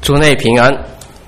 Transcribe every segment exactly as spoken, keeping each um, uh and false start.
主内平安。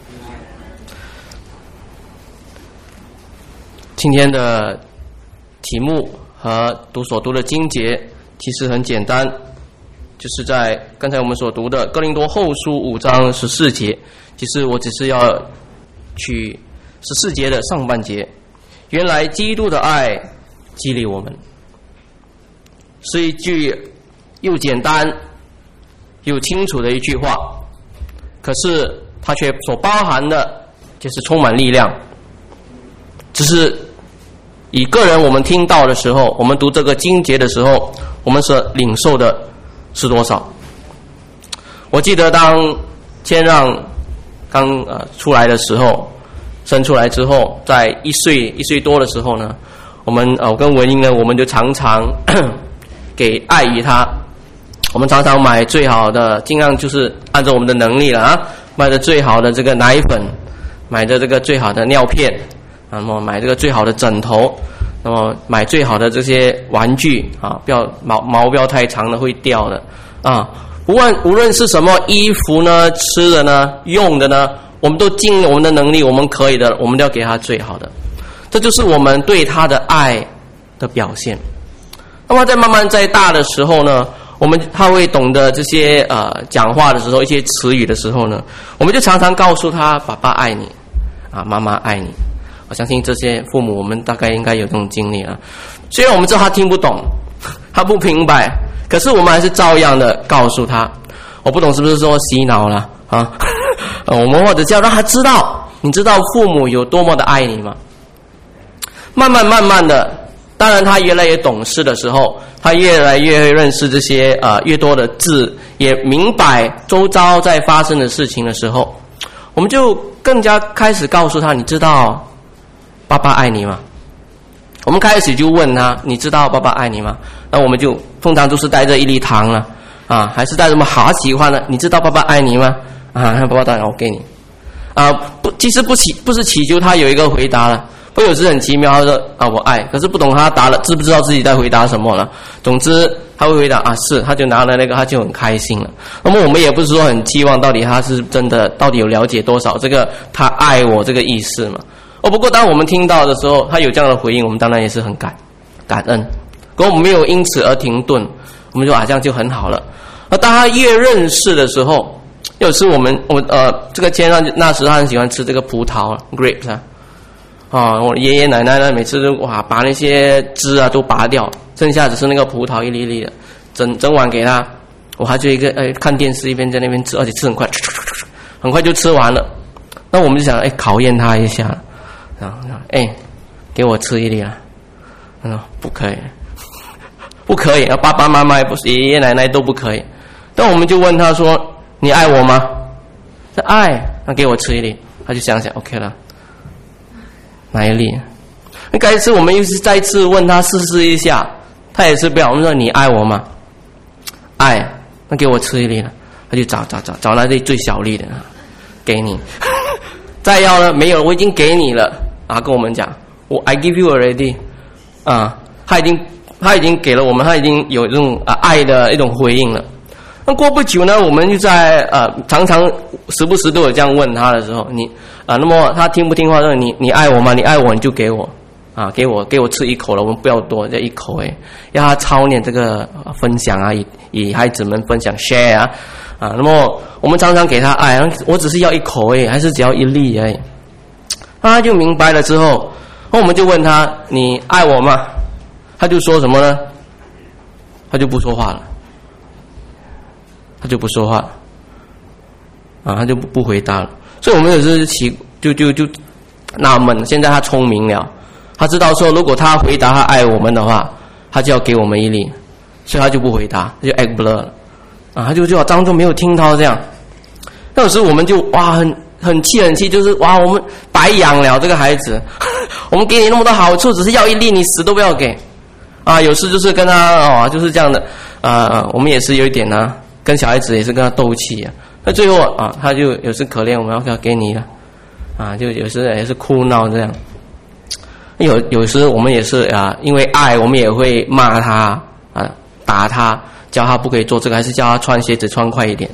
今天的题目和读所读的经节其实很简单，就是在刚才我们所读的哥林多后书五章十四节。其实我只是要取十四节的上半节，原来基督的爱激励我们，是一句又简单又清楚的一句话，可是它却所包含的就是充满力量。只是以个人我们听到的时候，我们读这个经节的时候，我们所领受的是多少？我记得当谦让刚呃出来的时候，生出来之后，在一岁一岁多的时候呢，我们呃我跟文英呢，我们就常常给爱于他，我们常常买最好的，尽量就是按照我们的能力了啊，买的最好的这个奶粉，买的这个最好的尿片，那么买这个最好的枕头，那么买最好的这些玩具啊，不要毛毛不要太长的会掉的啊。无论无论是什么衣服呢、吃的呢、用的呢，我们都尽我们的能力，我们可以的，我们都要给他最好的。这就是我们对他的爱的表现。那么在慢慢在大的时候呢，我们他会懂得这些呃讲话的时候一些词语的时候呢，我们就常常告诉他爸爸爱你啊，妈妈爱你。我相信这些父母我们大概应该有这种经历啊。虽然我们知道他听不懂，他不明白，可是我们还是照样的告诉他。我不懂是不是说洗脑了啊？我们或者叫让他知道，你知道父母有多么的爱你吗？慢慢慢慢的，当然他越来越懂事的时候，他越来越认识这些呃越多的字，也明白周遭在发生的事情的时候，我们就更加开始告诉他，你知道爸爸爱你吗？我们开始就问他，你知道爸爸爱你吗？那我们就通常都是带着一粒糖了啊，还是带什么好喜欢的？你知道爸爸爱你吗？啊，爸爸当然我给你啊，不，其实不祈不是祈求他有一个回答了。会有时很奇妙，他说啊我爱，可是不懂他答了，知不知道自己在回答什么了？总之他会回答啊是，他就拿了那个，他就很开心了。那么我们也不是说很期望到底他是真的到底有了解多少这个他爱我这个意思嘛。哦，不过当我们听到的时候，他有这样的回应，我们当然也是很感感恩。可我们没有因此而停顿，我们说啊这样就很好了。而当他越认识的时候，有时我们我呃这个天上那时他很喜欢吃这个葡萄 grapes 啊。啊，我爷爷奶奶呢，每次都哇把那些汁啊都拔掉，剩下只是那个葡萄一粒粒的，整整碗给他，我还就一个哎看电视一边在那边吃，而且吃很快，很快就吃完了。那我们就想哎考验他一下，然后哎给我吃一粒啊，他说不可以，不可以，爸爸妈妈也不是，爷爷奶奶都不可以。但我们就问他说你爱我吗？他爱，那给我吃一粒，他就想想 OK 了。哪一粒？那该次我们又是再次问他试试一下，他也是不要。我们说你爱我吗？爱，那给我吃一粒了。他就找找找找那粒最小粒的，给你。再要呢？没有，我已经给你了啊！跟我们讲，我 I give you already 啊，他已经他已经给了我们，他已经有这种啊爱的一种回应了。那过不久呢，我们就在呃常常时不时都有这样问他的时候，你啊、呃，那么他听不听话？说你你爱我吗？你爱我你就给我啊，给我给我吃一口了，我们不要多，就一口哎，要他操练这个分享啊，与与孩子们分享 share 啊啊，那么我们常常给他爱，我只是要一口哎，还是只要一粒哎，他就明白了之后，那我们就问他你爱我吗？他就说什么呢？他就不说话了。他就不说话了，啊，他就不不回答了。所以我们有时起就就就纳闷，现在他聪明了，他知道说如果他回答他爱我们的话，他就要给我们一粒，所以他就不回答，他就 act blur 了，啊，他就就当作没有听到这样。那有时我们就哇很很气很气，就是哇我们白养了这个孩子，我们给你那么多好处，只是要一粒你死都不要给，啊，有时就是跟他哦就是这样的，啊，我们也是有一点呢、啊。跟小孩子也是跟他斗气啊，那最后啊，他就有时可怜，我们要给你了，啊，就有时也是哭闹这样。有有时我们也是啊，因为爱，我们也会骂他啊，打他，叫他不可以做这个，还是叫他穿鞋子穿快一点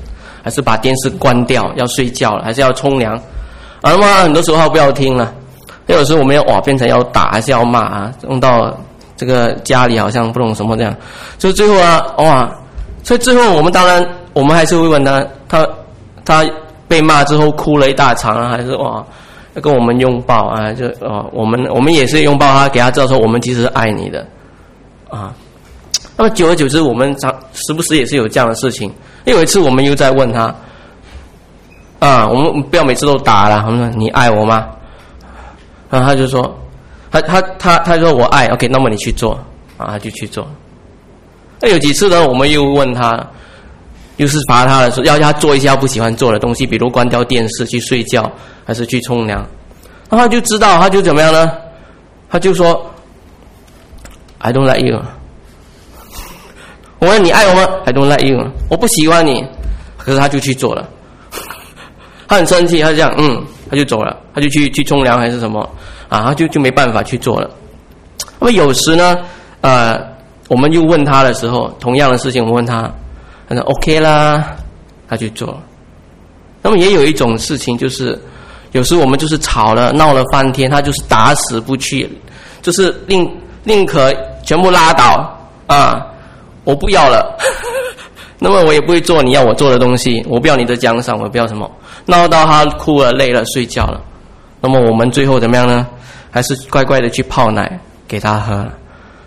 还是把电视关掉，要睡觉了，还是要冲凉？啊，那么很多时候他不要听了，有时候我们要哇变成要打还是要骂啊，弄到这个家里好像不懂什么这样，所以最后啊哇，所以最后我们当然我们还是会问他，他他被骂之后哭了一大场啊，还是哇要跟我们拥抱啊，就哦我们我们也是拥抱他，给他知道说我们其实是爱你的啊。那么久而久之，我们常时不时也是有这样的事情。有一次我们又在问他啊，我们不要每次都打了，我们说你爱我吗？然后他就说他他他他说我爱 OK， 那么你去做啊，他就去做。那有几次呢，我们又问他，又是罚他的时候，要他做一些他不喜欢做的东西，比如关掉电视去睡觉，还是去冲凉。那他就知道，他就怎么样呢？他就说 I don't like you。我问你爱我吗 ？I don't like you。我不喜欢你，可是他就去做了。他很生气，他就这样，嗯，他就走了，他就去去冲凉还是什么啊？他就就没办法去做了。那么有时呢，呃，我们又问他的时候，同样的事情，我们问他，他说 OK 啦，他去做了。那么也有一种事情，就是有时我们就是吵了闹了翻天，他就是打死不去，就是宁宁可全部拉倒啊。我不要了，那么我也不会做你要我做的东西，我不要你的奖赏，我不要什么，闹到他哭了累了睡觉了，那么我们最后怎么样呢？还是乖乖的去泡奶给他喝了。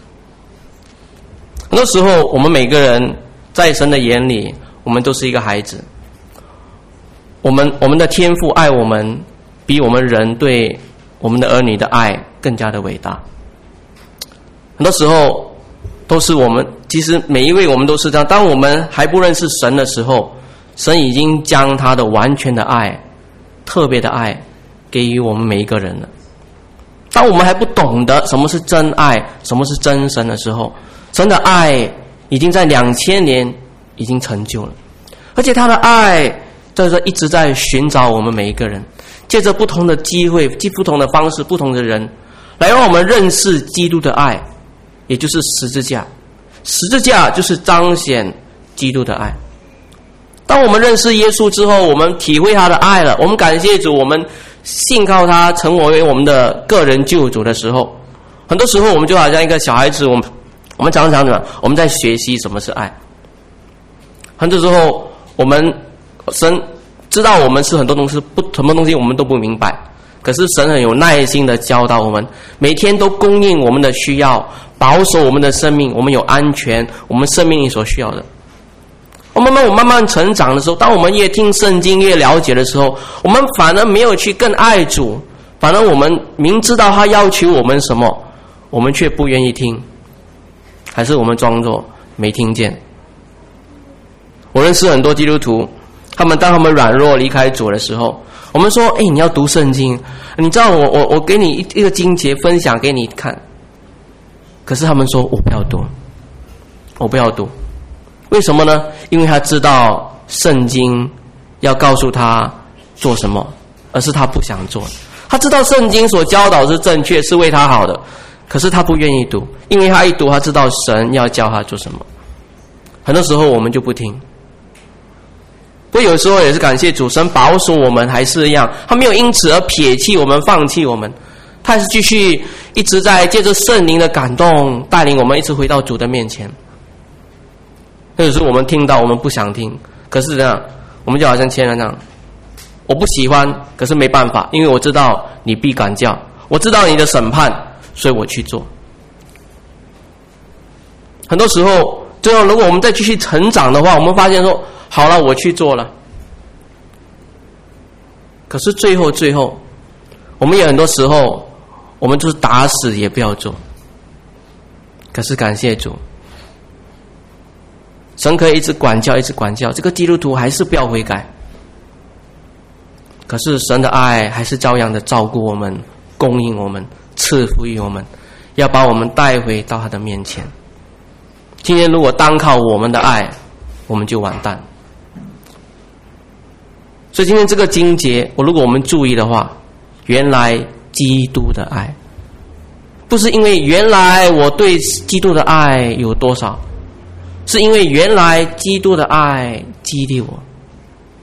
很多时候我们每个人在神的眼里，我们都是一个孩子，我们我们的天父爱我们比我们人对我们的儿女的爱更加的伟大。很多时候都是我们，其实每一位我们都是这样，当我们还不认识神的时候，神已经将他的完全的爱，特别的爱给予我们每一个人了。当我们还不懂得什么是真爱，什么是真神的时候，神的爱已经在两千年已经成就了，而且他的爱在这一直在寻找我们每一个人，借着不同的机会，借不同的方式，不同的人，来让我们认识基督的爱，也就是十字架。十字架就是彰显基督的爱。当我们认识耶稣之后，我们体会他的爱了，我们感谢主，我们信靠他成为我们的个人救主的时候，很多时候我们就好像一个小孩子，我们我们常常怎么我们在学习什么是爱。很多时候我们神知道我们是很多东西不什么东西我们都不明白，可是神很有耐心的教导我们，每天都供应我们的需要，保守我们的生命，我们有安全，我们生命里所需要的。我们慢慢慢慢成长的时候，当我们越听圣经越了解的时候，我们反而没有去更爱主，反而我们明知道他要求我们什么，我们却不愿意听，还是我们装作没听见。我认识很多基督徒，他们当他们软弱离开主的时候，我们说，哎，你要读圣经，你知道我我我给你一个经节分享给你看，可是他们说我不要读，我不要读。为什么呢？因为他知道圣经要告诉他做什么，而是他不想做。他知道圣经所教导是正确，是为他好的，可是他不愿意读，因为他一读他知道神要教他做什么。很多时候我们就不听。不过有时候也是感谢主，神保守我们还是一样，他没有因此而撇弃我们放弃我们，他还是继续一直在借着圣灵的感动带领我们一直回到主的面前。有时候我们听到我们不想听，可是这样我们就好像签了那样，我不喜欢，可是没办法，因为我知道你必管教，我知道你的审判，所以我去做。很多时候最后如果我们再继续成长的话，我们发现说好了，我去做了，可是最后最后我们有很多时候我们就是打死也不要做。可是感谢主，神可以一直管教一直管教，这个基督徒还是不要悔改，可是神的爱还是照样的照顾我们，供应我们，赐福于我们，要把我们带回到他的面前。今天如果单靠我们的爱，我们就完蛋。所以今天这个经节，我如果我们注意的话，原来基督的爱不是因为原来我对基督的爱有多少，是因为原来基督的爱激励我，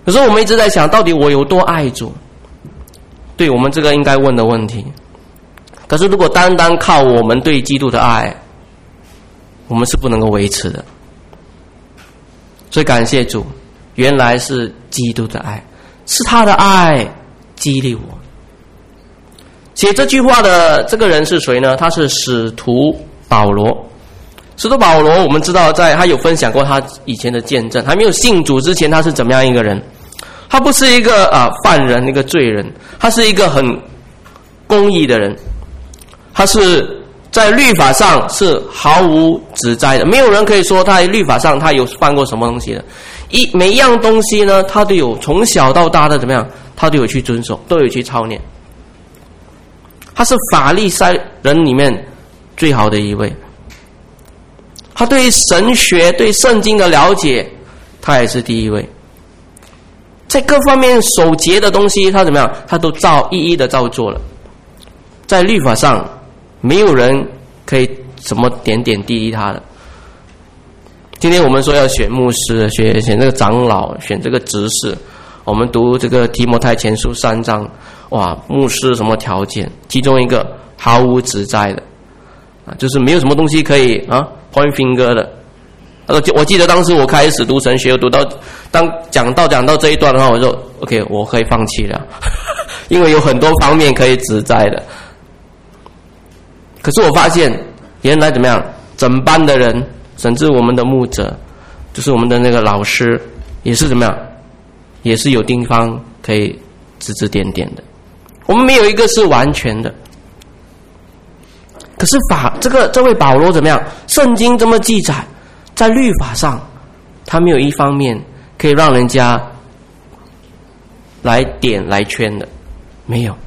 可是我们一直在想，到底我有多爱主？对，我们这个应该问的问题。可是如果单单靠我们对基督的爱，我们是不能够维持的。所以感谢主，原来是基督的爱，是他的爱激励我。写这句话的这个人是谁呢？他是使徒保罗。使徒保罗，我们知道在他有分享过他以前的见证，还没有信主之前他是怎么样一个人。他不是一个啊犯人，一个罪人，他是一个很公义的人，他是在律法上是毫无指摘的，没有人可以说他在律法上他有犯过什么东西的。一每一样东西呢，他都有从小到大的怎么样，他都有去遵守，都有去操练。他是法利赛人里面最好的一位，他对神学对圣经的了解他也是第一位，在各方面守节的东西他怎么样，他都照一一的照做了。在律法上没有人可以怎么点点滴滴他的。今天我们说要选牧师，选选这个长老，选这个执事，我们读这个提摩太前书三章，哇，牧师什么条件？其中一个毫无指摘的，啊，就是没有什么东西可以啊 point finger 的。我我记得当时我开始读神学，我读到当讲到讲到这一段的话，我就 OK， 我可以放弃了，因为有很多方面可以指摘的。可是我发现，原来怎么样？整班的人，甚至我们的牧者，就是我们的那个老师，也是怎么样？也是有地方可以指指点点的。我们没有一个是完全的。可是法这个这位保罗怎么样？圣经这么记载，在律法上，他没有一方面可以让人家来点来圈的，没有。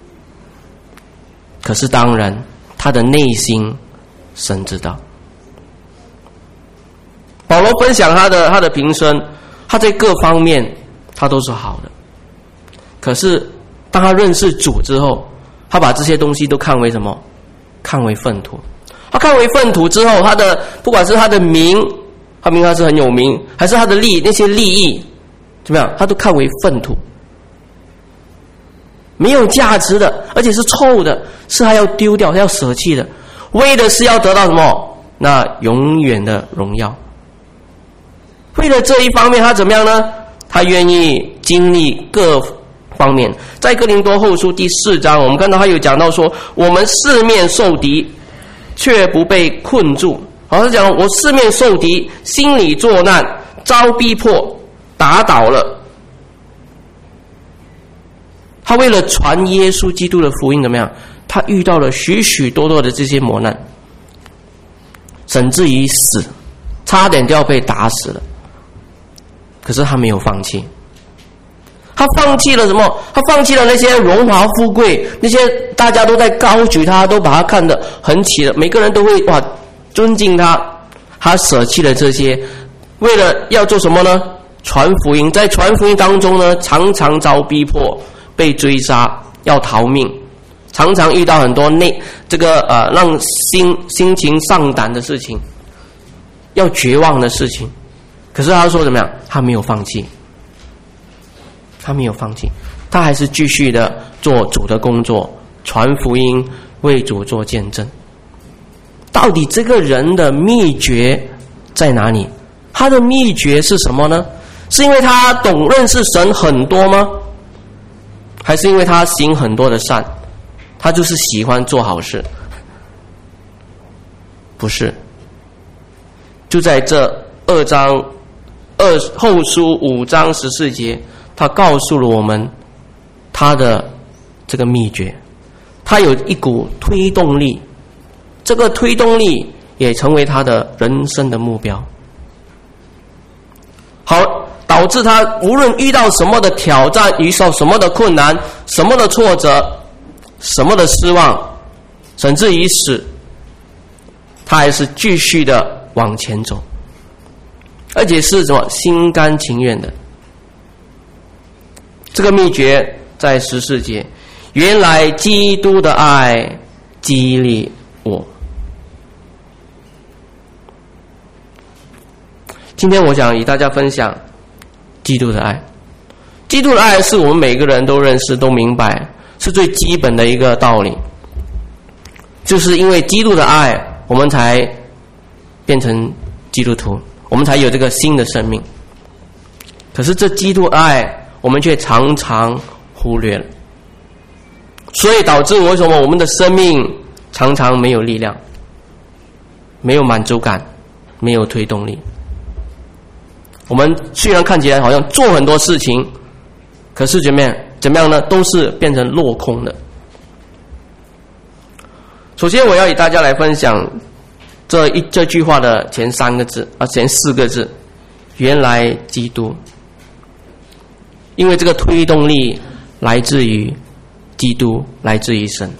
可是当然，他的内心神知道。保罗分享他的他的平生，他在各方面他都是好的。可是当他认识主之后，他把这些东西都看为什么？看为粪土。他看为粪土之后，他的不管是他的名，他名他是很有名，还是他的利那些利益怎么样，他都看为粪土，没有价值的，而且是臭的，是他要丢掉，他要舍弃的，为的是要得到什么？那永远的荣耀。为了这一方面，他怎么样呢？他愿意经历各方面。在哥林多后书第四章，我们看到他有讲到说，我们四面受敌，却不被困住。好，他讲我四面受敌，心里作难，遭逼迫，打倒了。他为了传耶稣基督的福音怎么样？他遇到了许许多多的这些磨难，甚至于死，差点就要被打死了。可是他没有放弃，他放弃了什么？他放弃了那些荣华富贵，那些大家都在高举他，都把他看得很起的，每个人都会哇尊敬他。他舍弃了这些，为了要做什么呢？传福音。在传福音当中呢，常常遭逼迫，被追杀，要逃命，常常遇到很多内这个呃让心心情丧胆的事情，要绝望的事情。可是他说怎么样？他没有放弃，他没有放弃，他还是继续的做主的工作，传福音，为主做见证。到底这个人的秘诀在哪里？他的秘诀是什么呢？是因为他懂认识神很多吗？还是因为他行很多的善？他就是喜欢做好事？不是。就在这二章二后书五章十四节，他告诉了我们他的这个秘诀。他有一股推动力，这个推动力也成为他的人生的目标。好，导致他无论遇到什么的挑战，遇到什么的困难，什么的挫折，什么的失望，甚至于死，他还是继续的往前走，而且是什么心甘情愿的。这个秘诀在十四节，原来基督的爱激励我。今天我想与大家分享基督的爱。 基督的爱是我们每个人都认识、都明白，是最基本的一个道理。就是因为基督的爱，我们才变成基督徒，我们才有这个新的生命。可是这基督爱，我们却常常忽略了，所以导致为什么我们的生命常常没有力量，没有满足感，没有推动力。我们虽然看起来好像做很多事情，可是怎么样？怎么样呢？都是变成落空的。首先，我要与大家来分享这一这句话的前三个字啊，前四个字，原来基督。因为这个推动力来自于基督，来自于神。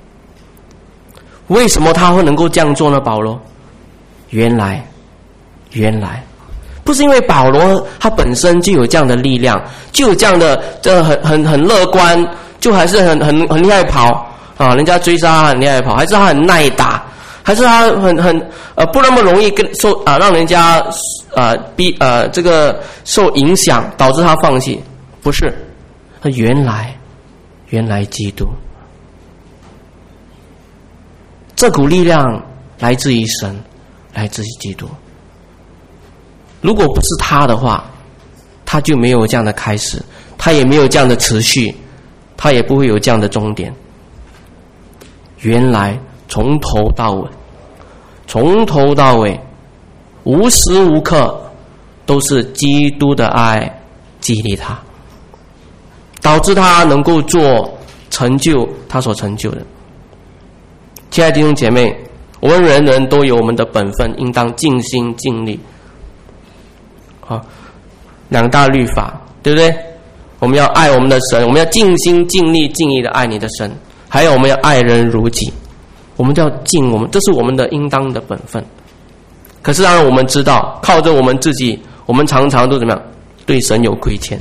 为什么他会能够这样做呢？保罗，原来，原来，不是因为保罗他本身就有这样的力量，就有这样的这很很很乐观，就还是很很很厉害跑啊，人家追杀他很厉害跑，还是他很耐打，还是他很很呃不那么容易跟受啊让人家啊逼呃这个受影响，导致他放弃。不是，他原来原来基督，这股力量来自于神，来自于基督。如果不是他的话，他就没有这样的开始，他也没有这样的持续，他也不会有这样的终点。原来从头到尾，从头到尾，无时无刻都是基督的爱激励他，导致他能够做成就他所成就的。亲爱的弟兄姐妹，我们人人都有我们的本分，应当尽心尽力。好，两大律法，对不对？我们要爱我们的神，我们要尽心尽力尽意的爱你的神，还有我们要爱人如己，我们都要尽我们，这是我们的应当的本分。可是当然我们知道，靠着我们自己，我们常常都怎么样？对神有亏欠。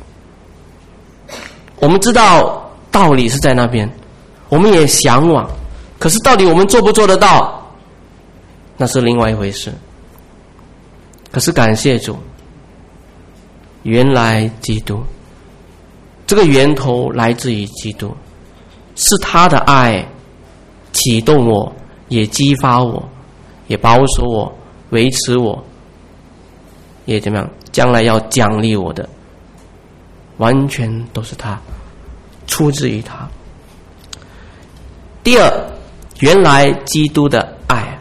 我们知道道理是在那边，我们也向往，可是到底我们做不做得到，那是另外一回事。可是感谢主，原来基督，这个源头来自于基督，是他的爱启动我，也激发我，也保守我，维持我，也怎么样？将来要奖励我的，完全都是他，出自于他。第二，原来基督的爱，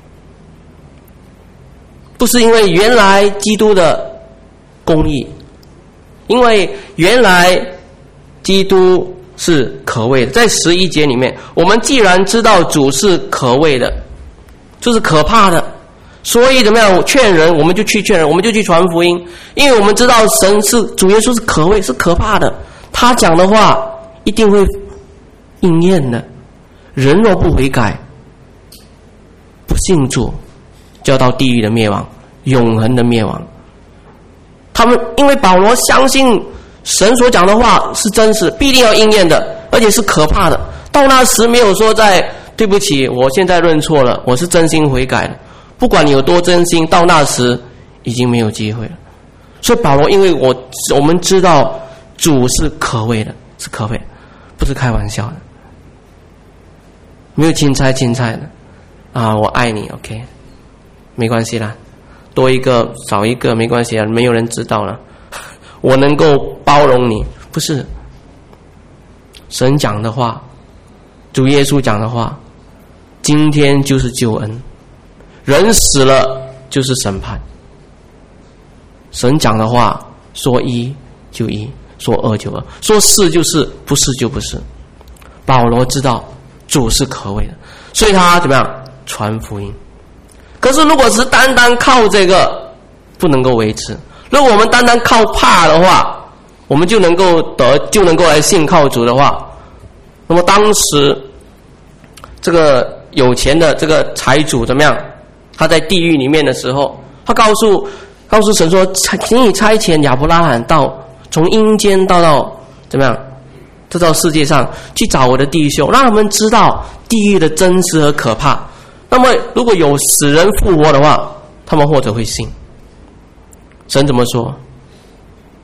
不是因为原来基督的公义，因为原来基督是可畏的。在十一节里面，我们既然知道主是可畏的，就是可怕的，所以怎么样？劝人，我们就去劝人，我们就去传福音，因为我们知道神是主耶稣是可畏，是可怕的，他讲的话一定会应验的。人若不悔改，不信主，就要到地狱的灭亡，永恒的灭亡。他们因为保罗相信神所讲的话是真实，必定要应验的，而且是可怕的。到那时没有说在对不起，我现在认错了，我是真心悔改了。不管你有多真心，到那时已经没有机会了。所以保罗，因为我我们知道主是可畏的，是可畏的，不是开玩笑的，没有钦差钦差的啊！我爱你 ，OK， 没关系啦，多一个少一个没关系啊，没有人知道了，我能够包容你，不是神讲的话，主耶稣讲的话，今天就是救恩。人死了就是审判，神讲的话说一就一，说二就二，说是就是，不是就不是。保罗知道主是可畏的，所以他怎么样传福音。可是如果是单单靠这个，不能够维持。如果我们单单靠怕的话，我们就能够得，就能够来信靠主的话，那么当时这个有钱的这个财主怎么样？他在地狱里面的时候，他告诉告诉神说：“请你差遣亚伯拉罕到从阴间到到怎么样，这到世界上去找我的弟兄，让他们知道地狱的真实和可怕。那么如果有死人复活的话，他们或者会信。”神怎么说？他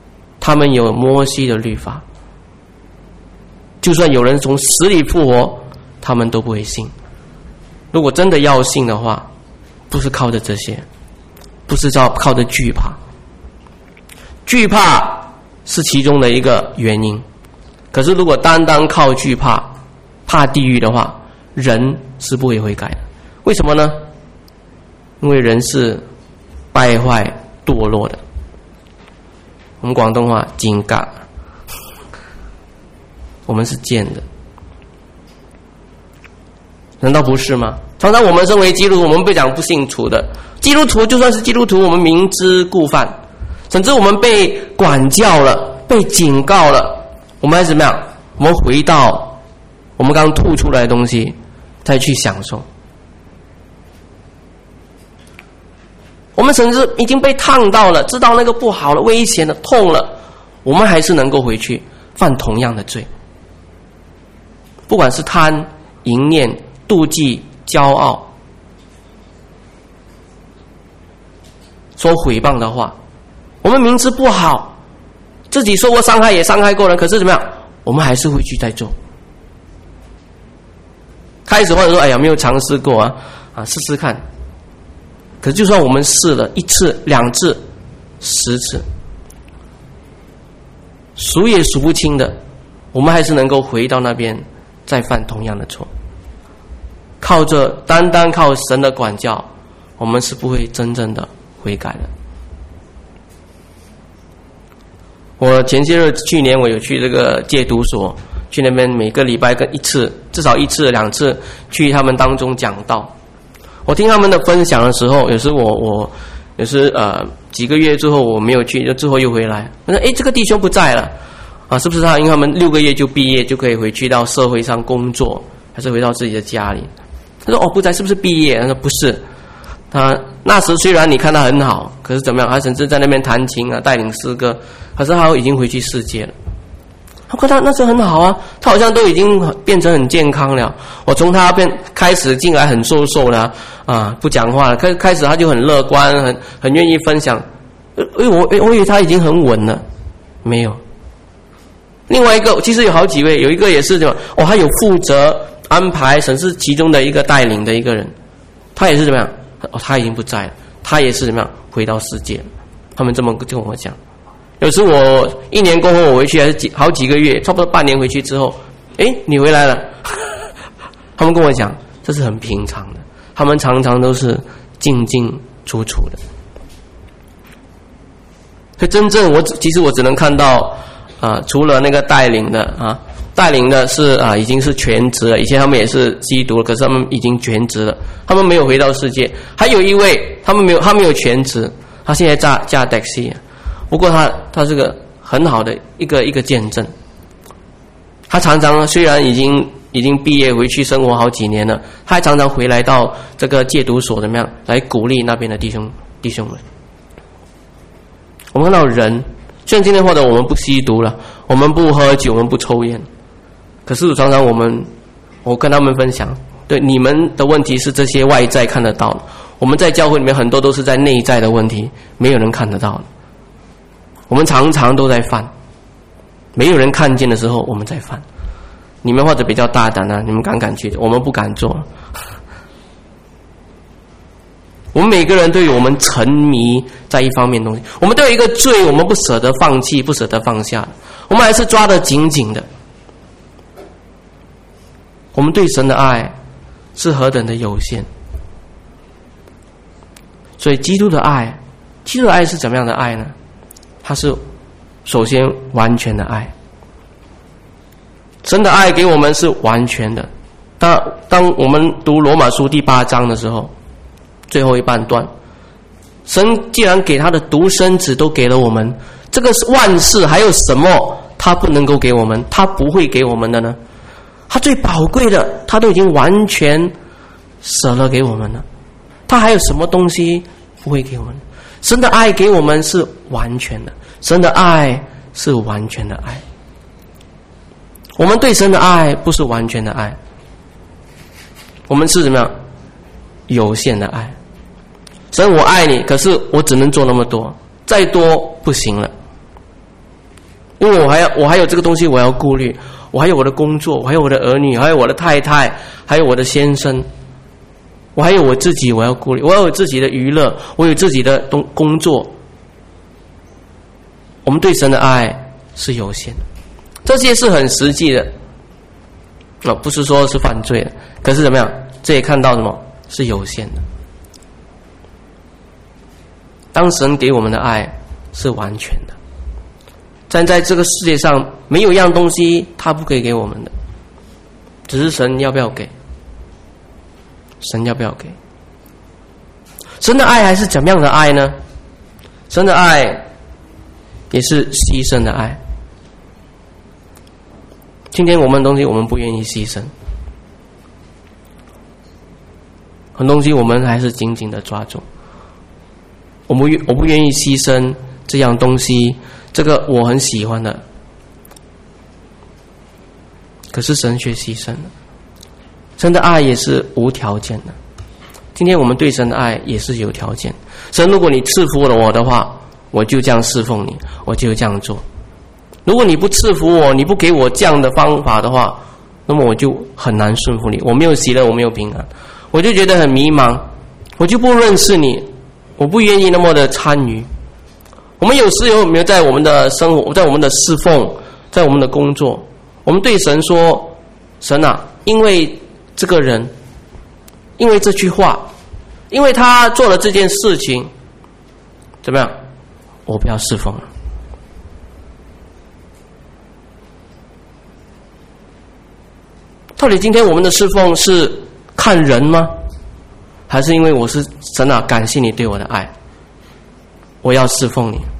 他们有摩西的律法，就算有人从死里复活，他们都不会信。如果真的要信的话，不是靠着这些，不是靠靠着惧怕，惧怕是其中的一个原因。可是如果单单靠惧怕，怕地狱的话，人是不会悔改的。为什么呢？因为人是败坏堕落的。我们广东话精嘎，我们是贱的，难道不是吗？常常我们身为基督徒，我们被讲不信主的基督徒，就算是基督徒，我们明知故犯，甚至我们被管教了，被警告了，我们还是怎么样？我们回到我们刚吐出来的东西，再去享受。我们甚至已经被烫到了，知道那个不好了，危险了，痛了，我们还是能够回去犯同样的罪。不管是贪、淫念、妒忌、骄傲，说毁谤的话，我们明知不好，自己受过伤害也伤害过人，可是怎么样？我们还是会去再做。开始或者说，哎呀，没有尝试过啊，啊，试试看。可是就算我们试了一次、两次、十次，数也数不清的，我们还是能够回到那边再犯同样的错。靠着单单靠神的管教，我们是不会真正的悔改的。我前些日去年我有去这个戒毒所，去那边每个礼拜跟一次，至少一次两次去他们当中讲道。我听他们的分享的时候，有时我我有时呃几个月之后我没有去，就之后又回来。我说：“哎，这个弟兄不在了啊，是不是他？因为他们六个月就毕业，就可以回去到社会上工作，还是回到自己的家里？”他说：“哦，不在，是不是毕业？”他说：“不是。”他那时虽然你看他很好，可是怎么样？他甚至在那边弹琴啊，带领诗歌，可是他已经回去世界了。他看他那时候很好啊，他好像都已经变成很健康了。我从他变开始进来很瘦瘦的 啊, 啊，不讲话了。开开始他就很乐观，很很愿意分享。哎，我我以为他已经很稳了，没有。另外一个其实有好几位，有一个也是怎么？哦，他有负责安排，甚至其中的一个带领的一个人，他也是怎么样？哦，他已经不在了，他也是怎么样回到世界了。他们这么跟我讲。有时我一年过后我回去还是几好几个月，差不多半年回去之后，诶，你回来了。他们跟我讲，这是很平常的，他们常常都是进进出出的。所以真正我其实我只能看到啊、呃，除了那个带领的啊，带领的是啊已经是全职了，以前他们也是基督，可是他们已经全职了，他们没有回到世界。还有一位他们没有他没有全职，他现在驾驾 taxi。不过他他是个很好的一个一个见证。他常常虽然已经已经毕业回去生活好几年了，他还常常回来到这个戒毒所怎么样来鼓励那边的弟兄弟兄们。我们看到人，虽然今天或者我们不吸毒了，我们不喝酒，我们不抽烟，可是常常我们我跟他们分享，对你们的问题是这些外在看得到的，我们在教会里面很多都是在内在的问题，没有人看得到的。我们常常都在犯，没有人看见的时候我们在犯。你们或者比较大胆啊，你们敢敢去，我们不敢做。我们每个人都有我们沉迷在一方面东西，我们都有一个罪，我们不舍得放弃，不舍得放下，我们还是抓得紧紧的。我们对神的爱是何等的有限。所以基督的爱，基督的爱是怎么样的爱呢？它是首先完全的爱。神的爱给我们是完全的。当当我们读罗马书第八章的时候，最后一半段，神既然给他的独生子都给了我们，这个万事还有什么他不能够给我们，他不会给我们的呢？他最宝贵的他都已经完全舍了给我们了，他还有什么东西不会给我们？神的爱给我们是完全的，神的爱是完全的爱。我们对神的爱不是完全的爱，我们是怎么样？有限的爱。神，我爱你，可是我只能做那么多，再多不行了。 因为我还要我还有这个东西我要顾虑，我还有我的工作，我还有我的儿女，还有我的太太，还有我的先生，我还有我自己我要顾虑，我要有自己的娱乐，我有自己的东工作。我们对神的爱是有限的，这些是很实际的，哦，不是说是犯罪的，可是怎么样？这也看到什么？是有限的。当神给我们的爱是完全的，站在这个世界上没有一样东西他不可以给我们的，只是神要不要给，神要不要给。神的爱还是怎么样的爱呢？神的爱也是牺牲的爱。今天我们的东西我们不愿意牺牲，很多东西我们还是紧紧的抓住。我不我不愿意牺牲这样东西，这个我很喜欢的，可是神却牺牲了。神的爱也是无条件的。今天我们对神的爱也是有条件。神，如果你赐福了我的话，我就这样侍奉你，我就这样做。如果你不赐福我，你不给我这样的方法的话，那么我就很难顺服你，我没有喜乐，我没有平安，我就觉得很迷茫，我就不认识你，我不愿意那么的参与。我们有时有没有在我们的生活，在我们的侍奉，在我们的工作，我们对神说，神啊，因为这个人，因为这句话，因为他做了这件事情，怎么样，我不要侍奉了。到底今天我们的侍奉是看人吗？还是因为我是神啊，感谢你对我的爱，我要侍奉你。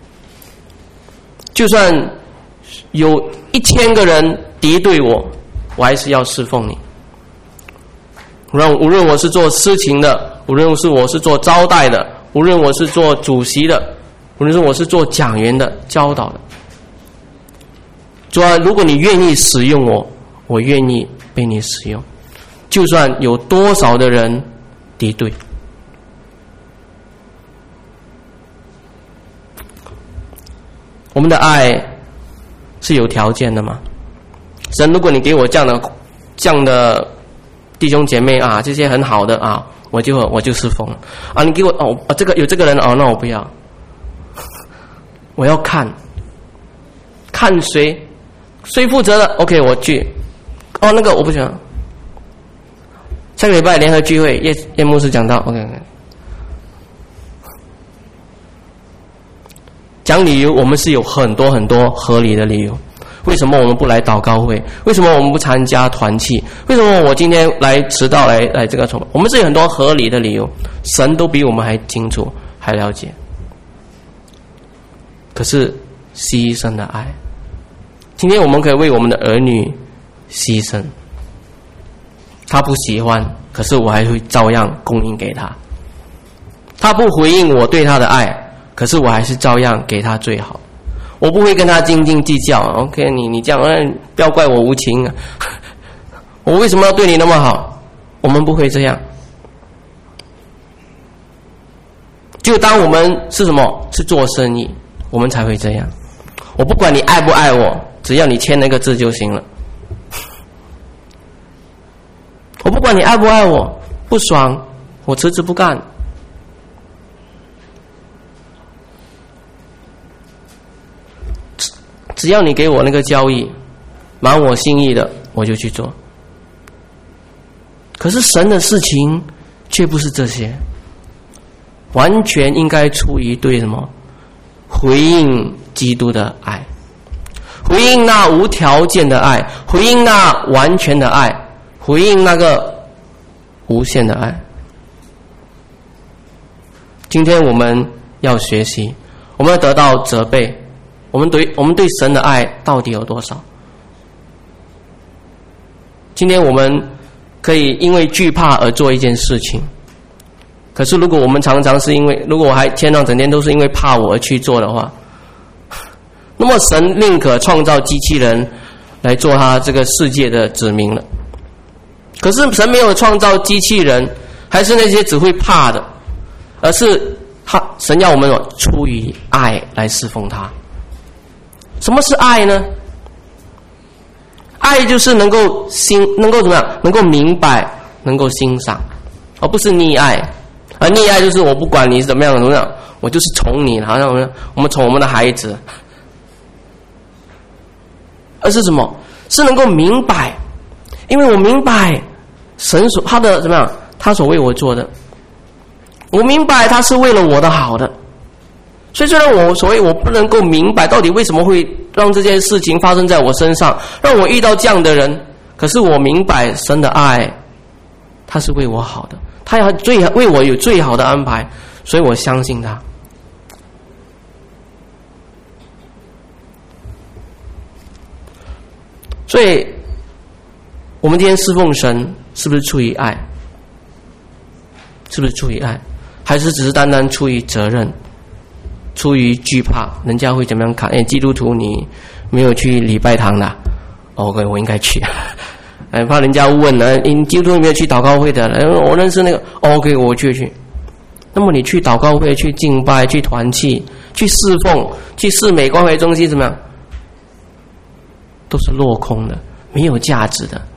就算有一千个人敌对我，我还是要侍奉你。无论无论我是做司琴的，无论是我是做招待的，无论我是做主席的，无论是我是做讲员的、教导的，主啊，如果你愿意使用我，我愿意被你使用，就算有多少的人敌对。我们的爱是有条件的吗？神，如果你给我这样的这样的弟兄姐妹啊，这些很好的啊，我就我就侍奉了啊。你给我哦，这个有这个人哦，那我不要，我要看看谁谁负责的 ，OK， 我去。哦，那个我不想。下个礼拜联合聚会，叶叶牧师讲到 ，OK OK。讲理由，我们是有很多很多合理的理由。为什么我们不来祷告会？为什么我们不参加团契？为什么我今天来迟到来来这个从？我们是有很多合理的理由，神都比我们还清楚，还了解。可是牺牲的爱，今天我们可以为我们的儿女牺牲，他不喜欢，可是我还会照样供应给他。他不回应我对他的爱，可是我还是照样给他最好。我不会跟他斤斤计较 ，OK， 你你这样，不要怪我无情啊！我为什么要对你那么好？我们不会这样。就当我们是什么？是做生意，我们才会这样。我不管你爱不爱我，只要你签那个字就行了。我不管你爱不爱我，不爽，我辞职不干。只要你给我那个交易，满我心意的，我就去做。可是神的事情却不是这些，完全应该出于对什么？回应基督的爱，回应那无条件的爱，回应那完全的爱，回应那个无限的爱。今天我们要学习，我们要得到责备，我们对我们对神的爱到底有多少？今天我们可以因为惧怕而做一件事情，可是如果我们常常是因为，如果我还天上整天都是因为怕我而去做的话，那么神宁可创造机器人来做他这个世界的子民了。可是神没有创造机器人，还是那些只会怕的，而是他神要我们出于爱来侍奉他。 什么是爱呢？爱就是能够欣，能够怎么样？能够明白，能够欣赏，而不是溺爱。而溺爱就是我不管你是怎么样怎么样，我就是宠你，好像我们我们宠我们的孩子。而是什么？是能够明白，因为我明白神所他的怎么样，他所为我做的，我明白他是为了我的好的。所以虽然我所谓我不能够明白到底为什么会让这件事情发生在我身上，让我遇到这样的人，可是我明白神的爱，他是为我好的，他要最为我有最好的安排，所以我相信他。所以我们今天侍奉神是不是出于爱？是不是出于爱？还是只是单单出于责任，出于惧怕人家会怎么样看？哎，基督徒你没有去礼拜堂的，哦，我应该去。哎，怕人家问呢，你基督徒没有去祷告会的，我认识那个 ，OK， 我去去。那么你去祷告会、去敬拜、去团契、去侍奉、去市美关怀中心，怎么样？都是落空的，没有价值的。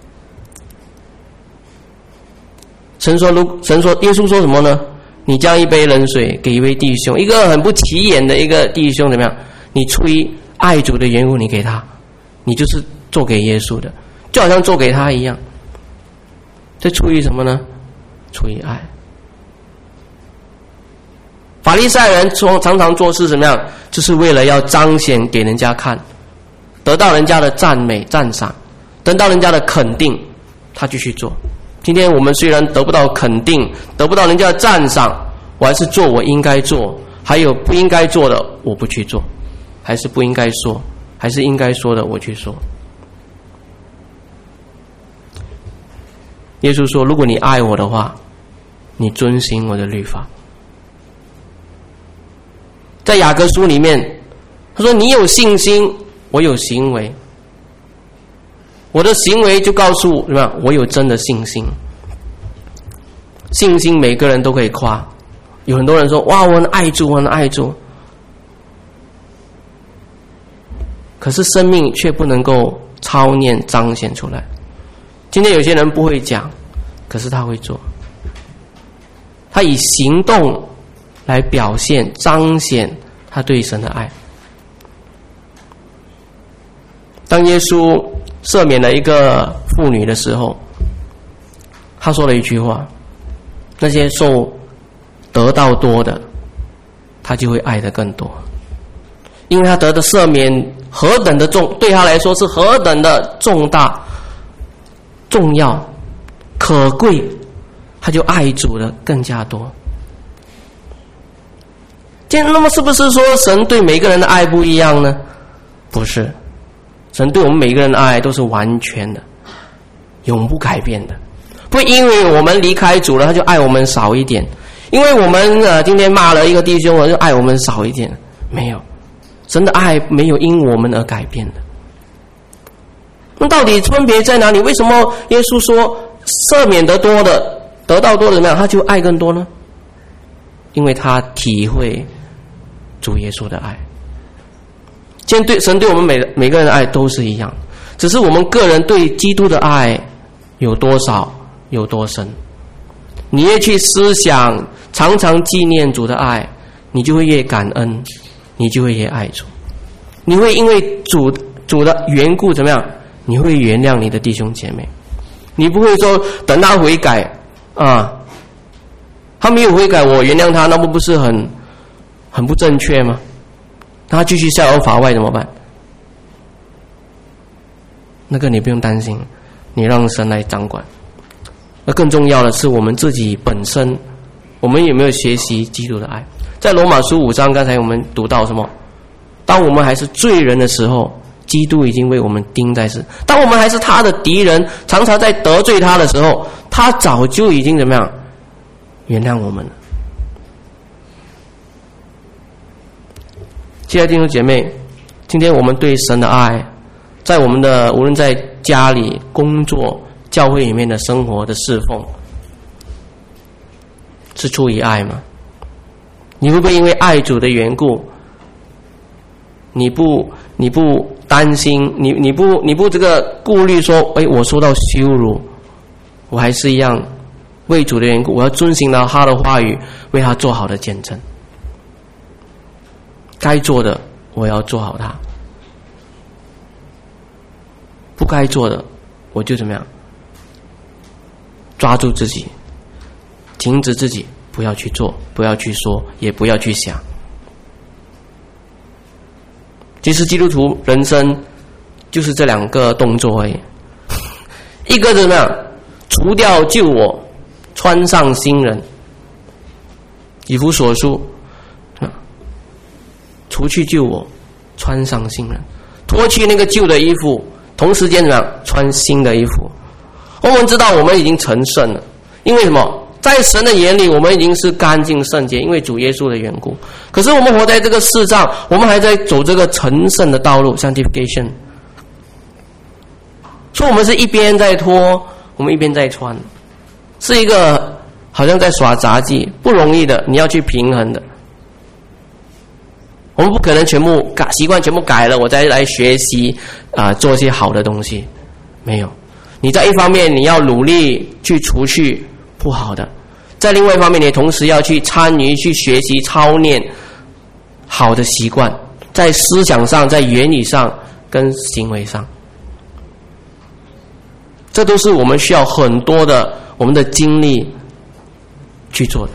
神说，如神说，耶稣说什么呢？你将一杯冷水给一位弟兄，一个很不起眼的一个弟兄，怎么样？你出于爱主的缘故，你给他，你就是做给耶稣的，就好像做给他一样。这出于什么呢？出于爱。法利赛人常常做事怎么样？就是为了要彰显给人家看，得到人家的赞美赞赏，得到人家的肯定，他就去做。今天我们虽然得不到肯定，得不到人家的赞赏，我还是做我应该做，还有不应该做的我不去做，还是不应该说，还是应该说的我去说。耶稣说，如果你爱我的话，你遵行我的律法。在雅各书里面他说，你有信心，我有行为，我的行为就告诉什么？我有真的信心。信心每个人都可以夸，有很多人说，哇，我很爱主，我很爱主，可是生命却不能够操练彰显出来。今天有些人不会讲，可是他会做，他以行动来表现彰显他对神的爱。当耶稣赦免了一个妇女的时候，他说了一句话，那些受得到多的，他就会爱得更多，因为他得的赦免何等的重，对他来说是何等的重大重要可贵，他就爱主的更加多。那么是不是说神对每个人的爱不一样呢？不是，神对我们每个人的爱都是完全的，永不改变的。不会因为我们离开主了，他就爱我们少一点；因为我们呃今天骂了一个弟兄，我就爱我们少一点。没有，神的爱没有因我们而改变的。那到底分别在哪里？为什么耶稣说赦免得多的，得到多的怎么样，他就爱更多呢？因为他体会主耶稣的爱。今天对神对我们每每个人的爱都是一样，只是我们个人对基督的爱有多少，有多深。你越去思想，常常纪念主的爱，你就会越感恩，你就会越爱主。你会因为主主的缘故怎么样？你会原谅你的弟兄姐妹。你不会说等他悔改啊，他没有悔改，我原谅他，那不不是很很不正确吗？那他继续逍遥法外怎么办？那个你不用担心，你让神来掌管。那更重要的是我们自己本身，我们有没有学习基督的爱？在罗马书五章，刚才我们读到什么？当我们还是罪人的时候，基督已经为我们钉在世。当我们还是他的敌人，常常在得罪他的时候，他早就已经怎么样原谅我们了。亲爱的弟兄姐妹，今天我们对神的爱，在我们的无论在家里、工作、教会里面的生活的侍奉，是出于爱吗？你会不会因为爱主的缘故， 你不你不担心，你你不你不这个顾虑说，哎，我受到羞辱，我还是一样为主的缘故，我要遵行到他的话语，为他做好的见证。该做的我要做好它，不该做的我就怎么样，抓住自己，停止自己，不要去做，不要去说，也不要去想。其实基督徒人生就是这两个动作而已，一个怎么样，除掉旧我，穿上新人。以弗所书，除去旧我，穿上新人，脱去那个旧的衣服，同时间怎么样，穿新的衣服。我们知道我们已经成圣了，因为什么？在神的眼里，我们已经是干净圣洁，因为主耶稣的缘故。可是我们活在这个世上，我们还在走这个成圣的道路 ，sanctification。所以我们是一边在脱，我们一边在穿，是一个好像在耍杂技，不容易的，你要去平衡的。我们不可能全部改习惯全部改了，我再来学习啊、呃，做一些好的东西，没有。你在一方面你要努力去除去不好的，在另外一方面你同时要去参与去学习操练好的习惯，在思想上，在言语上跟行为上，这都是我们需要很多的我们的精力去做的。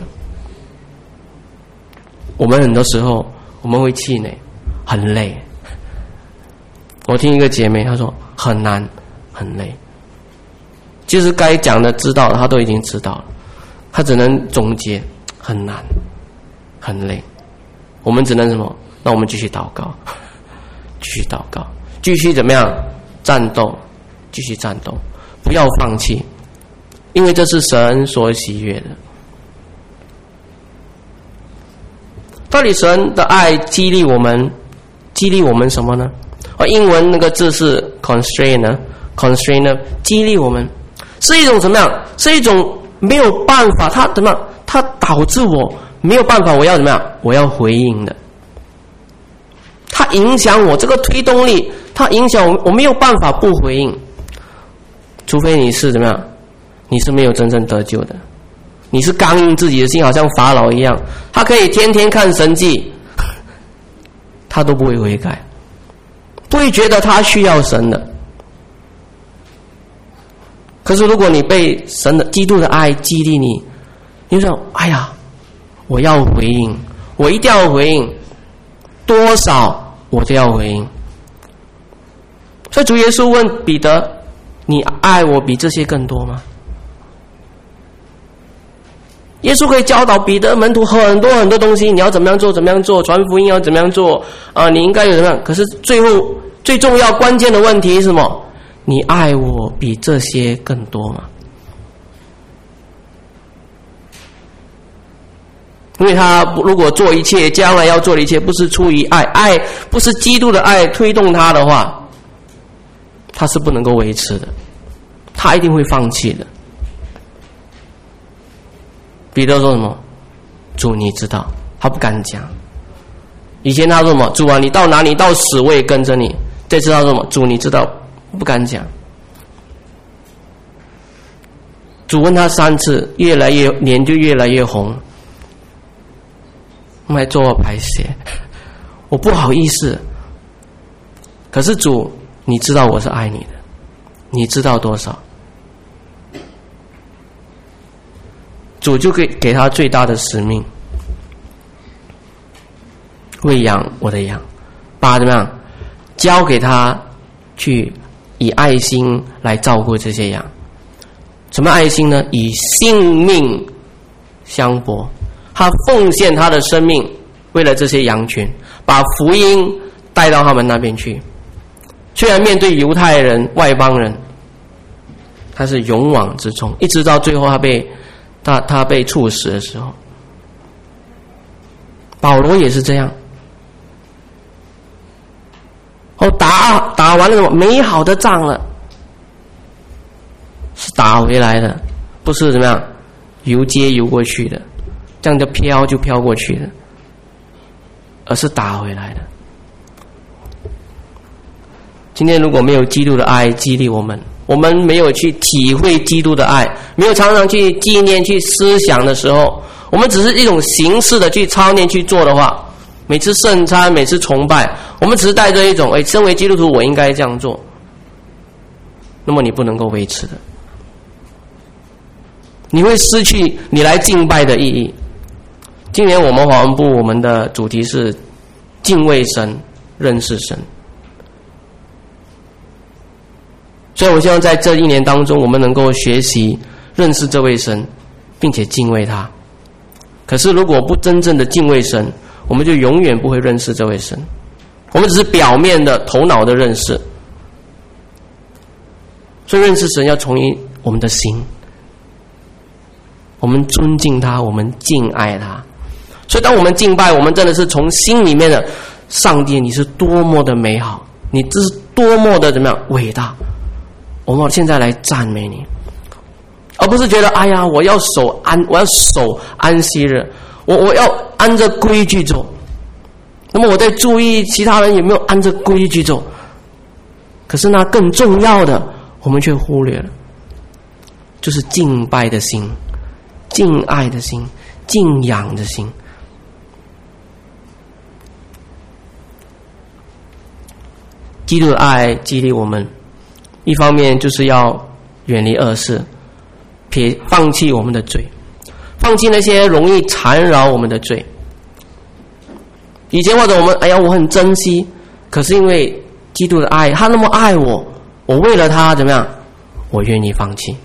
我们很多时候我们会气馁，很累。我听一个姐妹她说很难很累，其实该讲的知道了，她都已经知道了，她只能总结，很难很累。我们只能什么？那我们继续祷告，继续祷告，继续怎么样战斗，继续战斗，不要放弃，因为这是神所喜悦的。到底神的爱激励我们，激励我们什么呢？而英文那个字是 constrain 呢 ，constrain 呢，激励我们是一种怎么样？是一种没有办法，它怎么样？它导致我没有办法，我要怎么样？我要回应的。它影响我这个推动力，它影响我，我没有办法不回应。除非你是怎么样？你是没有真正得救的。你是刚硬自己的心，好像法老一样，他可以天天看神迹，他都不会悔改，不会觉得他需要神的。可是如果你被神的基督的爱激励你，你就说哎呀，我要回应，我一定要回应，多少我都要回应。所以主耶稣问彼得，你爱我比这些更多吗？耶稣可以教导彼得门徒很多很多东西，你要怎么样做怎么样做，传福音要怎么样做啊、呃？你应该有怎么样？可是最后最重要关键的问题是什么？你爱我比这些更多吗？因为他如果做一切，将来要做的一切不是出于爱，爱不是基督的爱推动他的话，他是不能够维持的，他一定会放弃的。彼得说什么？主你知道，他不敢讲。以前他说什么？主啊，你到哪里到死我也跟着你。这次他说什么？主你知道，不敢讲。主问他三次，越来越脸就越来越红。我们还做排泄，我不好意思。可是主，你知道我是爱你的，你知道多少？主就给给他最大的使命，喂养我的羊，把怎么样交给他去以爱心来照顾这些羊。什么爱心呢？以性命相搏，他奉献他的生命，为了这些羊群，把福音带到他们那边去。虽然面对犹太人、外邦人，他是勇往直冲，一直到最后他被他他被处死的时候。保罗也是这样。哦，打打完了什么美好的仗了，是打回来的，不是怎么样游街游过去的，这样就飘就飘过去的，而是打回来的。 今天如果没有基督的爱激励我们，我们没有去体会基督的爱，没有常常去纪念、去思想的时候，我们只是一种形式的去操练去做的话，每次圣餐、每次崇拜，我们只是带着一种，哎，身为基督徒我应该这样做，那么你不能够维持的，你会失去你来敬拜的意义。今年我们华文部我们的主题是敬畏神、认识神，所以我希望在这一年当中，我们能够学习认识这位神，并且敬畏他。可是如果不真正的敬畏神，我们就永远不会认识这位神，我们只是表面的头脑的认识。所以认识神要从于我们的心，我们尊敬他，我们敬爱他。所以当我们敬拜，我们真的是从心里面的，上帝你是多么的美好，你这是多么的怎么样伟大，我们现在来赞美你，而不是觉得哎呀我要守安我要守安息日，我我要按着规矩走，那么我在注意其他人有没有按着规矩走，可是那更重要的我们却忽略了，就是敬拜的心、敬爱的心、敬仰的心。基督的爱激励我们，一方面就是要远离恶事，撇放弃我们的罪，放弃那些容易缠绕我们的罪。以前或者我们哎呀我很珍惜，可是因为基督的爱，他那么爱我，我为了他怎么样，我愿意放弃。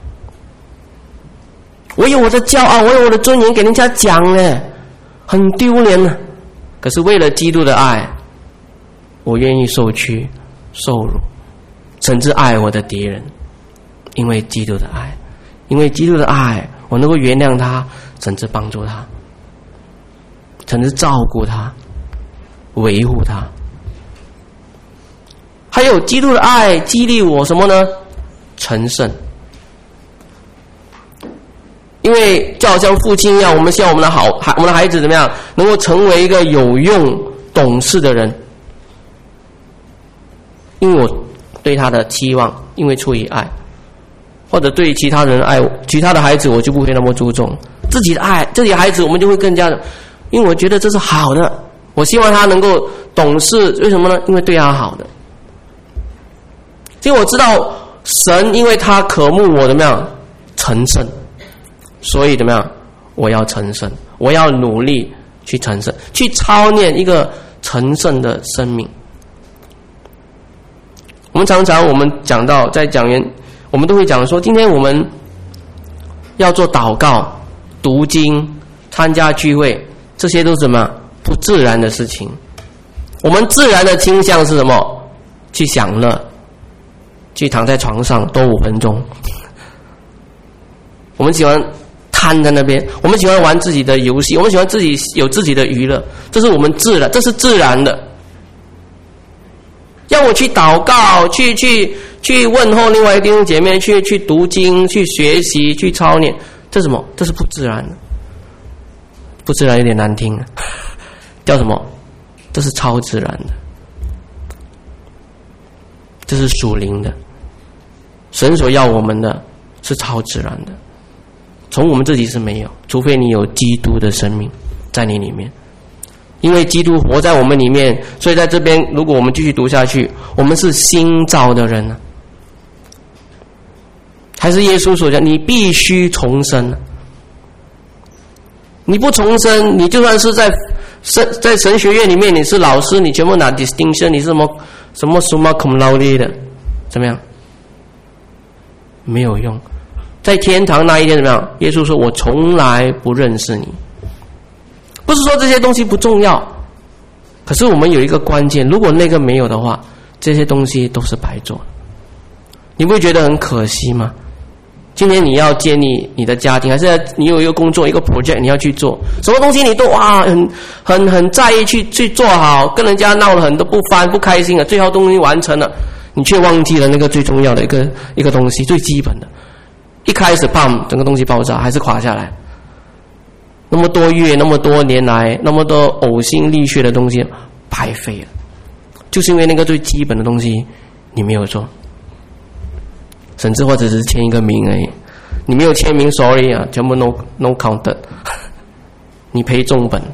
我有我的骄傲，我有我的尊严给人家讲呢，很丢脸呢。可是为了基督的爱，我愿意受屈受辱，甚至爱我的敌人，因为基督的爱，因为基督的爱，我能够原谅他，甚至帮助他，甚至照顾他，维护他。还有基督的爱激励我什么呢？成圣。因为就好像父亲一样，我们希望我们的好我们的孩子怎么样能够成为一个有用懂事的人，因为我对他的期望，因为出于爱，或者对其他人爱，其他的孩子我就不会那么注重，自己的爱自己的孩子我们就会更加的，因为我觉得这是好的，我希望他能够懂事。为什么呢？因为对他好的。因为我知道神因为他渴慕我怎么样成圣，所以怎么样我要成圣，我要努力去成圣，去操练一个成圣的生命。我们常常我们讲到在讲员我们都会讲说，今天我们要做祷告、读经、参加聚会，这些都是什么不自然的事情。我们自然的倾向是什么？去享乐，去躺在床上多五分钟。我们喜欢瘫在那边，我们喜欢玩自己的游戏，我们喜欢自己有自己的娱乐，这是我们自然，这是自然的。要我去祷告，去去去问候另外一弟兄姐妹，去去读经，去学习，去操练，这是什么？这是不自然的。不自然有点难听，叫什么？这是超自然的，这是属灵的。神所要我们的是超自然的，从我们自己是没有，除非你有基督的生命在你里面。因为基督活在我们里面，所以在这边如果我们继续读下去，我们是新造的人，还是耶稣所讲你必须重生。你不重生，你就算是在神在神学院里面你是老师，你全部拿 distinction， 你是什么什么 summa cum laude 的，怎么样？没有用。在天堂那一天怎么样？耶稣说我从来不认识你。不是说这些东西不重要，可是我们有一个关键，如果那个没有的话，这些东西都是白做的。你不会觉得很可惜吗？今天你要建立你的家庭，还是你有一个工作一个 project 你要去做，什么东西你都哇很很很在意去去做好，跟人家闹了很多不欢不开心了，最后东西完成了，你却忘记了那个最重要的一个一个东西，最基本的。一开始砰，整个东西爆炸，还是垮下来。那么多月，那么多年来，那么多呕心沥血的东西白费了，就是因为那个最基本的东西你没有做，甚至或者只是签一个名而已，你没有签名 sorry 啊，全部 no no counted， 你赔重本。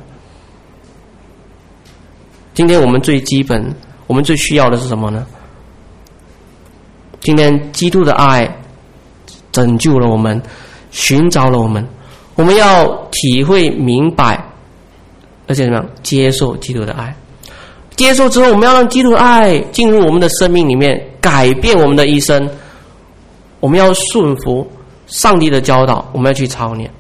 今天我们最基本我们最需要的是什么呢？今天基督的爱拯救了我们，寻找了我们，我们要体会明白，而且怎么样接受基督的爱。接受之后，我们要让基督的爱进入我们的生命里面，改变我们的一生。我们要顺服上帝的教导，我们要去操练。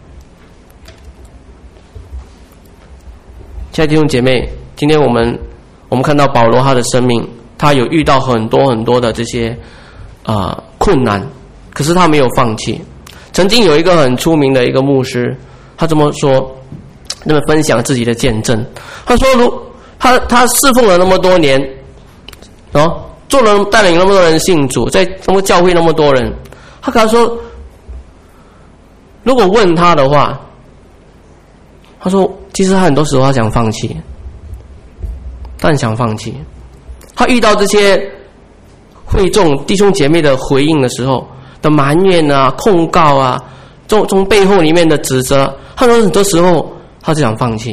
亲爱的弟兄姐妹，今天我们我们看到保罗他的生命，他有遇到很多很多的这些啊、呃、困难，可是他没有放弃。曾经有一个很出名的一个牧师，他这么说，那么分享自己的见证。他说，如他他侍奉了那么多年，哦，做了带领那么多人信主，在那么教会那么多人，他跟他说，如果问他的话，他说，其实他很多时候他想放弃，但想放弃。他遇到这些会众弟兄姐妹的回应的时候的埋怨啊、控告啊，从从背后里面的指责，他说很多时候他就想放弃。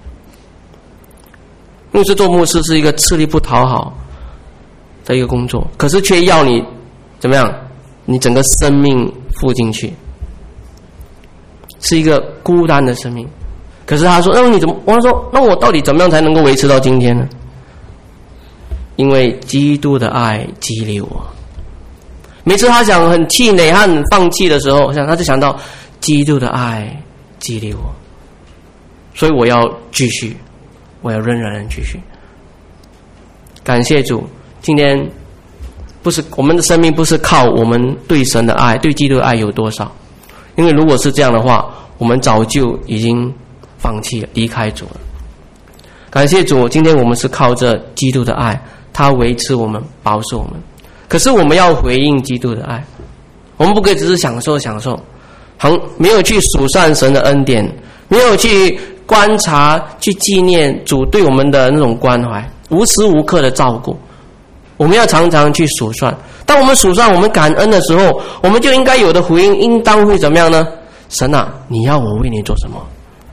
牧师做牧师是一个吃力不讨好的一个工作，可是却要你怎么样？你整个生命付进去，是一个孤单的生命。可是他说：“那你怎么？”我说：“那我到底怎么样才能够维持到今天呢？”因为基督的爱激励我。每次他想很气馁、很放弃的时候，我想他就想到基督的爱激励我，所以我要继续，我要仍然继续。感谢主，今天不是我们的生命不是靠我们对神的爱、对基督的爱有多少，因为如果是这样的话，我们早就已经放弃了，离开主了。感谢主，今天我们是靠着基督的爱，他维持我们，保守我们。可是我们要回应基督的爱，我们不可以只是享受享受，没有去数算神的恩典，没有去观察、去纪念主对我们的那种关怀，无时无刻的照顾。我们要常常去数算。当我们数算、我们感恩的时候，我们就应该有的回应，应当会怎么样呢？神啊，你要我为你做什么？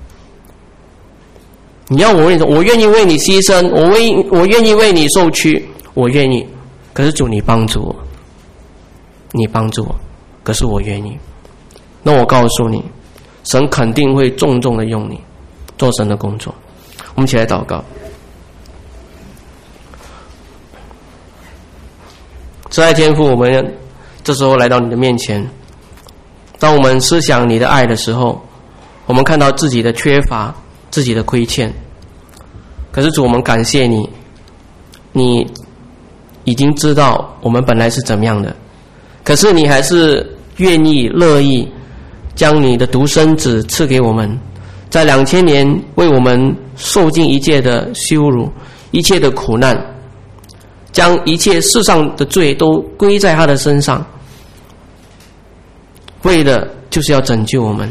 你要我为你做，我愿意为你牺牲，我为我愿意为你受屈，我愿意。可是主，你帮助我，你帮助我，可是我愿意。那我告诉你，神肯定会重重的用你做神的工作。我们一起来祷告。慈爱天父，我们这时候来到你的面前，当我们思想你的爱的时候，我们看到自己的缺乏，自己的亏欠。可是主，我们感谢你，你已经知道我们本来是怎么样的，可是你还是愿意乐意将你的独生子赐给我们，在两千年为我们受尽一切的羞辱，一切的苦难，将一切世上的罪都归在他的身上，为的就是要拯救我们。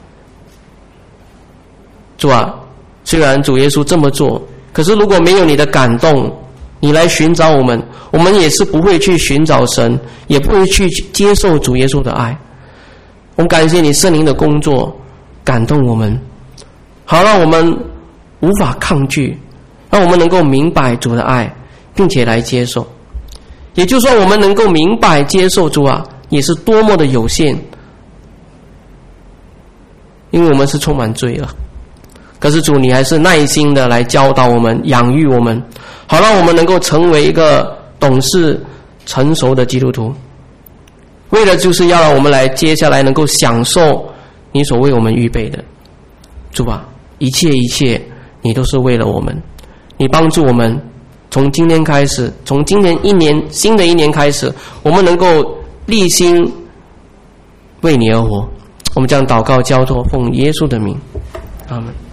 主啊，虽然主耶稣这么做，可是如果没有你的感动，你来寻找我们，我们也是不会去寻找神，也不会去接受主耶稣的爱。我们感谢你圣灵的工作，感动我们，好让我们无法抗拒，让我们能够明白主的爱，并且来接受。也就是说，我们能够明白接受主啊，也是多么的有限，因为我们是充满罪恶。可是主，你还是耐心的来教导我们，养育我们，好让我们能够成为一个懂事成熟的基督徒，为了就是要让我们来接下来能够享受你所为我们预备的。主啊，一切一切你都是为了我们，你帮助我们从今天开始，从今年一年新的一年开始，我们能够立心为你而活。我们将祷告交托奉耶稣的名，阿们。